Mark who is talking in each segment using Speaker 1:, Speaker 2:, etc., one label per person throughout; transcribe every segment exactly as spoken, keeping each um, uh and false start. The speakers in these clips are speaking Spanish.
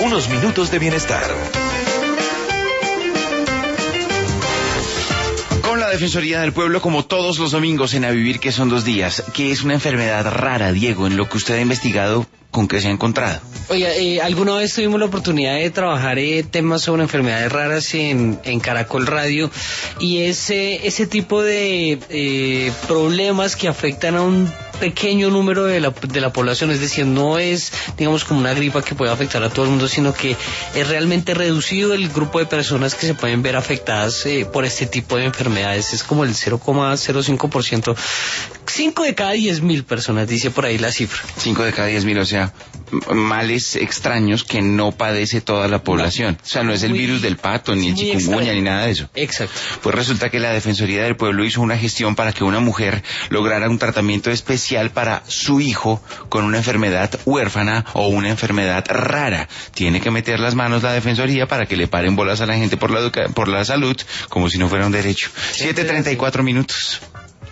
Speaker 1: Unos minutos de bienestar.
Speaker 2: Con la Defensoría del Pueblo, como todos los domingos en A Vivir, que son dos días, que es una enfermedad rara, Diego, en lo que usted ha investigado, ¿con qué se ha encontrado?
Speaker 3: Oiga, eh, alguna vez tuvimos la oportunidad de trabajar eh, temas sobre enfermedades raras en, en Caracol Radio, y ese, ese tipo de eh, problemas que afectan a un pequeño número de la, de la población, es decir, no es, digamos, como una gripa que puede afectar a todo el mundo, sino que es realmente reducido el grupo de personas que se pueden ver afectadas eh, por este tipo de enfermedades. Es como el cero coma cero cinco por ciento, cinco de cada diez mil personas, dice por ahí la cifra.
Speaker 2: cinco de cada diez mil, o sea, males extraños que no padece toda la población. No, o sea, no es el muy, virus del pato, ni el chikungunya, ni nada de eso.
Speaker 3: Exacto.
Speaker 2: Pues resulta que la Defensoría del Pueblo hizo una gestión para que una mujer lograra un tratamiento especial para su hijo con una enfermedad huérfana o una enfermedad rara. Tiene que meter las manos la Defensoría para que le paren bolas a la gente por la, educa- por la salud, como si no fuera un derecho. siete treinta y cuatro minutos.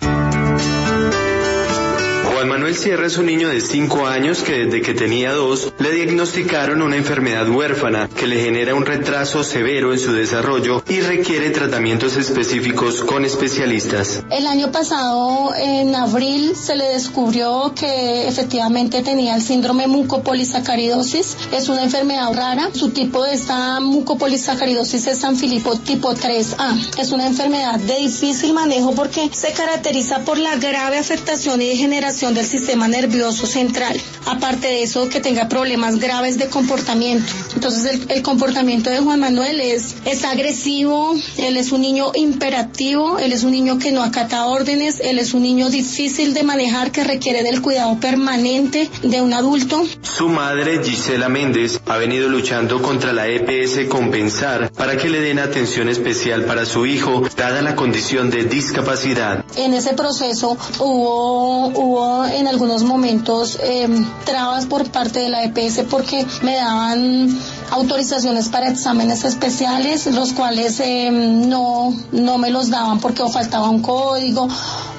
Speaker 4: Juan Manuel Sierra es un niño de cinco años que desde que tenía dos le diagnosticaron una enfermedad huérfana que le genera un retraso severo en su desarrollo y requiere tratamientos específicos con especialistas.
Speaker 5: El año pasado, en abril, se le descubrió que efectivamente tenía el síndrome mucopolisacaridosis. Es una enfermedad rara. Su tipo de esta mucopolisacaridosis es San Filipo tipo tres A. Es una enfermedad de difícil manejo porque se caracteriza por la grave afectación y degeneración del sistema nervioso central. Aparte de eso, que tenga problemas graves de comportamiento. Entonces el, el comportamiento de Juan Manuel es, es agresivo, él es un niño imperativo, él es un niño que no acata órdenes, él es un niño difícil de manejar que requiere del cuidado permanente de un adulto.
Speaker 4: Su madre, Gisela Méndez, ha venido luchando contra la E P S Compensar para que le den atención especial para su hijo, dada la condición de discapacidad.
Speaker 5: En ese proceso hubo, hubo en algunos momentos eh, trabas por parte de la E P S porque me daban autorizaciones para exámenes especiales, los cuales eh, no, no me los daban porque o faltaba un código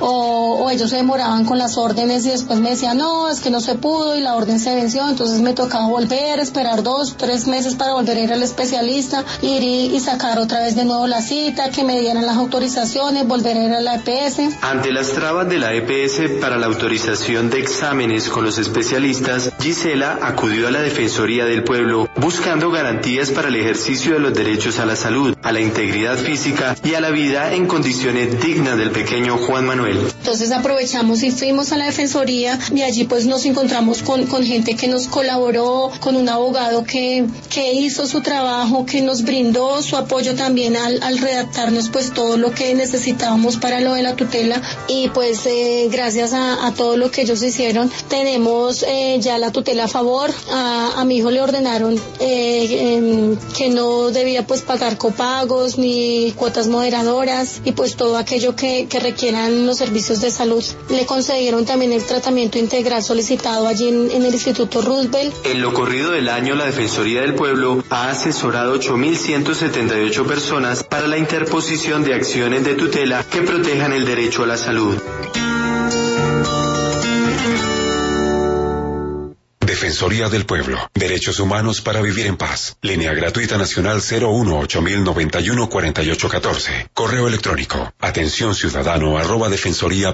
Speaker 5: o, o ellos se demoraban con las órdenes y después me decían no, es que no se pudo y la orden se venció, entonces me tocaba volver, esperar dos, tres meses para volver a ir al especialista, ir y, y sacar otra vez de nuevo la cita, que me dieran las autorizaciones, volver a ir a la E P S.
Speaker 4: Ante las trabas de la E P S para la autorización de exámenes con los especialistas, Gisela acudió a la Defensoría del Pueblo buscando garantías para el ejercicio de los derechos a la salud, a la integridad física y a la vida en condiciones dignas del pequeño Juan Manuel.
Speaker 5: Entonces aprovechamos y fuimos a la Defensoría y allí pues nos encontramos con, con gente que nos colaboró, con un abogado que, que hizo su trabajo, que nos brindó su apoyo también al, al redactarnos pues todo lo que necesitábamos para lo de la tutela, y pues eh, gracias a, a todo lo que ellos hicieron tenemos eh, ya la tutela a favor. A, a mi hijo le ordenaron eh, eh, que no debía pues pagar copagos ni cuotas moderadoras y pues todo aquello que, que requieran los servicios de salud. Le concedieron también el tratamiento integral solicitado allí en, en el Instituto Roosevelt.
Speaker 4: En lo corrido del año, la Defensoría del Pueblo ha asesorado ocho mil ciento setenta y ocho personas para la interposición de acciones de tutela que protejan el derecho a la salud.
Speaker 1: Defensoría del Pueblo. Derechos humanos para vivir en paz. Línea gratuita nacional cero uno ocho mil noventa y uno cuarenta y ocho catorce. Correo electrónico. Atención ciudadano arroba defensoría